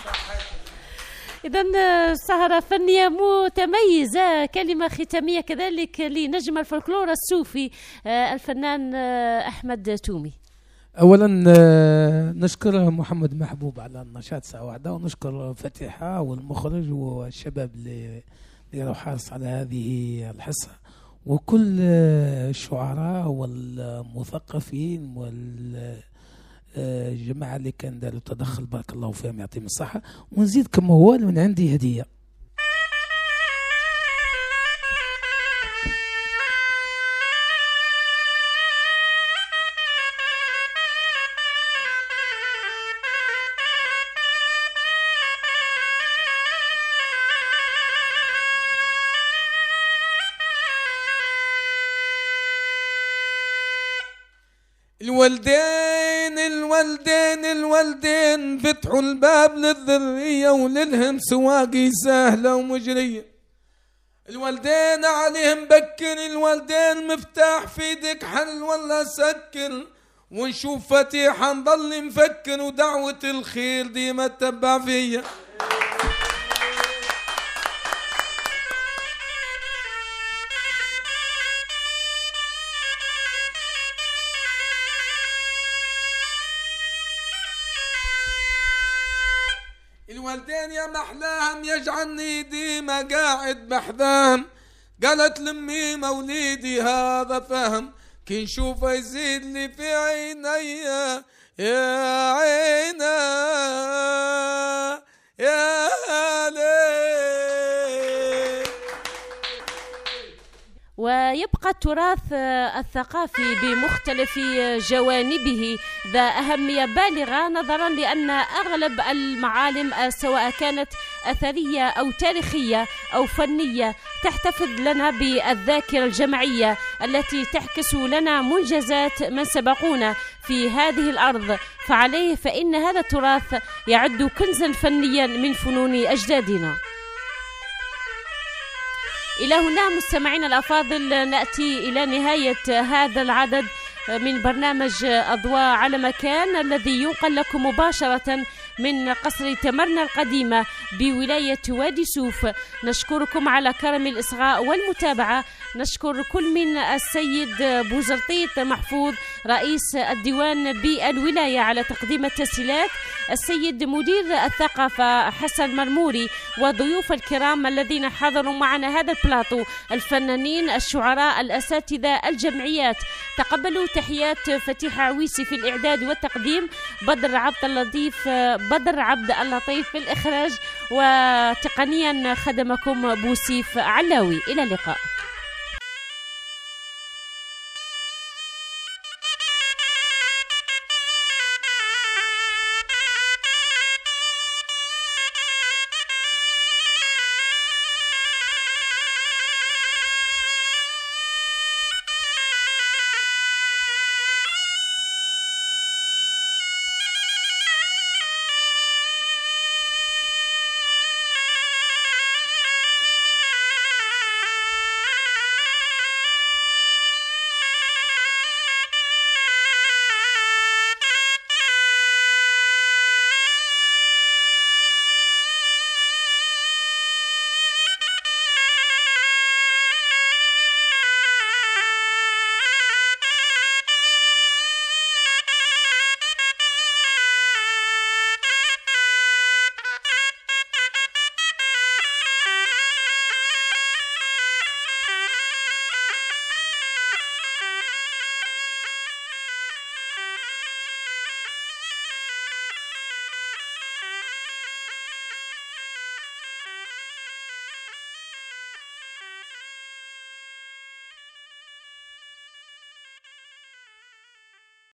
إذن سهرة فنية متميزة، كلمة ختامية كذلك لنجم الفولكلور السوفي الفنان أحمد تومي. اولا نشكر محمد محبوب على النشاط ساعه واحده، ونشكر فتيحه والمخرج والشباب اللي اللي حارس على هذه الحصه، وكل الشعراء والمثقفين والجماعه اللي كان داروا تدخل بارك الله فيهم يعطيهم الصحه. ونزيد كما هو من عندي هديه. الولدين الولدين الولدين فتحوا الباب للذرية وللهم سواقي سهلة ومجرية. الولدين عليهم بكر، الولدين مفتاح في يدك حل ولا سكر، ونشوف فتيحة نضل نفكر، ودعوة الخير ديما تتبع فيا. الوالدين يا محلاهم يجعلني ديما قاعد بحذاهم، قالت لمي موليدي هذا فهم، كي نشوفه يزيد لي في عيني يا عينا يا ليل. ويبقى التراث الثقافي بمختلف جوانبه ذا أهمية بالغة، نظرا لأن أغلب المعالم سواء كانت أثرية أو تاريخية أو فنية تحتفظ لنا بالذاكرة الجمعية التي تعكس لنا منجزات من سبقونا في هذه الأرض، فعليه فإن هذا التراث يعد كنزا فنيا من فنون أجدادنا. إلى هنا مستمعينا الأفاضل نأتي إلى نهاية هذا العدد من برنامج أضواء على مكان الذي ينقل لكم مباشرة من قصر تمرنا القديمة بولاية وادي سوف. نشكركم على كرم الإصغاء والمتابعة. نشكر كل من السيد بوزرطيط محفوظ رئيس الديوان بالولاية على تقديم التسهيلات، السيد مدير الثقافة حسن مرموري، وضيوف الكرام الذين حضروا معنا هذا البلاطو، الفنانين، الشعراء، الأساتذة، الجمعيات. تقبلوا تحيات فتيحة عويسي في الإعداد والتقديم، بدر عبد اللطيف بدر عبد اللطيف في الإخراج، وتقنيا خدمكم بوسيف علاوي. إلى اللقاء.